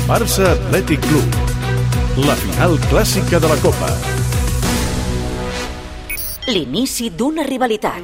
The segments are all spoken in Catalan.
Barça Atlètic Club. La final clàssica de la Copa. L'inici d'una rivalitat.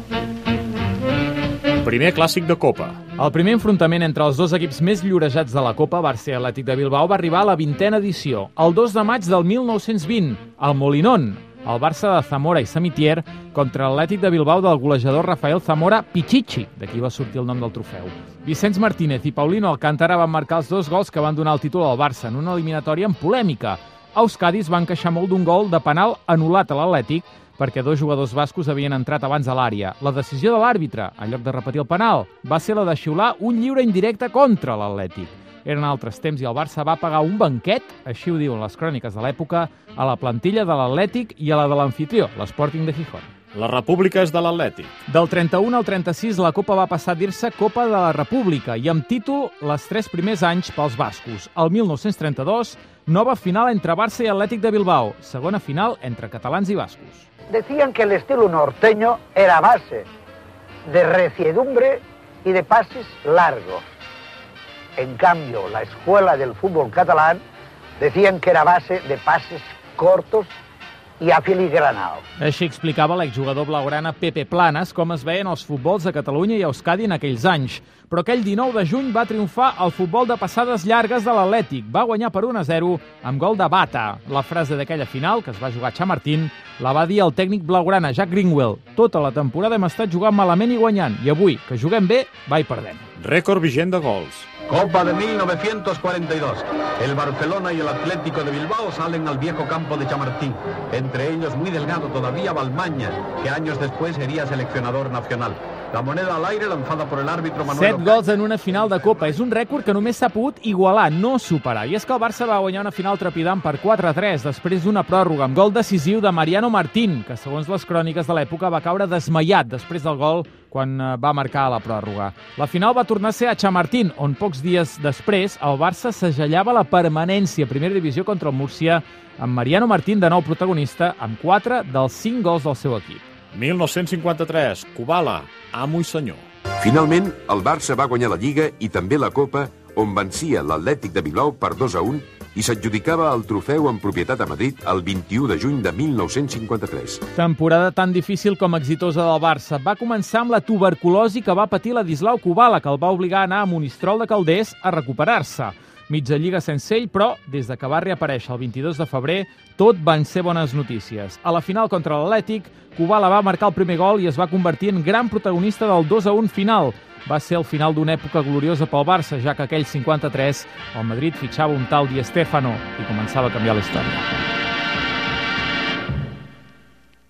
Primer clàssic de Copa. El primer enfrontament entre els dos equips més llorejats de la Copa, Barça i Atlètic de Bilbao, va arribar a la 20a edició, el 2 de maig del 1920, al Molinón, el Barça de Zamora i Samitier contra l'Atlètic de Bilbao del golejador Rafael Zamora Pichichi, d'aquí va sortir el nom del trofeu. Vicenç Martínez i Paulino Alcántara van marcar els dos gols que van donar el títol al Barça en una eliminatòria amb polèmica. Euskadi es van queixar molt d'un gol de penal anul·lat a l'Atlètic perquè dos jugadors bascos havien entrat abans a l'àrea. La decisió de l'àrbitre, en lloc de repetir el penal, va ser la de xiular un lliure indirecte contra l'Atlètic. Eren altres temps i el Barça va pagar un banquet, així ho diuen les cròniques de l'època, a la plantilla de l'Atlètic i a la de l'anfitrió, l'Sporting de Gijón. La República és de l'Atlètic. Del 31 al 36 la Copa va passar a dir-se Copa de la República i amb títol les 3 primers anys pels bascos. El 1932, nova final entre Barça i Atlètic de Bilbao, segona final entre catalans i bascos. Decían que el estilo norteño era base de reciedumbre y de pases largos. En cambio, la escuela del fútbol catalán decían que era base de pases cortos i afiligranados. Així explicava l'exjugador blaugrana Pepe Planas com es veien els futbols de Catalunya i Euskadi en aquells anys. Però aquell 19 de juny va triomfar el futbol de passades llargues de l'Atlètic. Va guanyar per 1-0 amb gol de Bata. La frase d'aquella final, que es va jugar a Chamartín, la va dir el tècnic blaugrana Jack Greenwell. Tota la temporada hem estat jugant malament i guanyant, i avui, que juguem bé, va i perdem. Rècord vigent de gols. Copa de 1942. El Barcelona y el Atlético de Bilbao salen al viejo campo de Chamartín. Entre ellos, muy delgado todavía, Balmaña, que años después sería seleccionador nacional. La moneda al aire lanzada por el árbitro Manuel... 7 gols en una final de Copa. És un rècord que només s'ha pogut igualar, no superar. I és que el Barça va guanyar una final trepidant per 4-3 després d'una pròrroga amb gol decisiu de Mariano Martín, que segons les cròniques de l'època va caure desmaiat després del gol quan va marcar a la pròrroga. La final va tornar a ser a Chamartín, on pocs dies després el Barça segellava la permanència a primera divisió contra el Múrcia amb Mariano Martín de nou protagonista amb 4 dels 5 gols del seu equip. 1953, Kubala, amo i senyor. Finalment, el Barça va guanyar la Lliga i també la Copa, on vencia l'Atlètic de Bilbao per 2-1 i s'adjudicava el trofeu en propietat a Madrid el 21 de juny de 1953. Temporada tan difícil com exitosa del Barça. Va començar amb la tuberculosi que va patir Ladislau Kubala, que el va obligar a anar a Monistrol de Calders a recuperar-se. Mitja lliga sense ell, però des de que va reaparèixer el 22 de febrer, tot van ser bones notícies. A la final contra l'Atlètic, Kubala va marcar el primer gol i es va convertir en gran protagonista del 2-1 final. Va ser el final d'una època gloriosa pel Barça, ja que aquell 53 el Madrid fitxava un tal Di Stéfano i començava a canviar la història.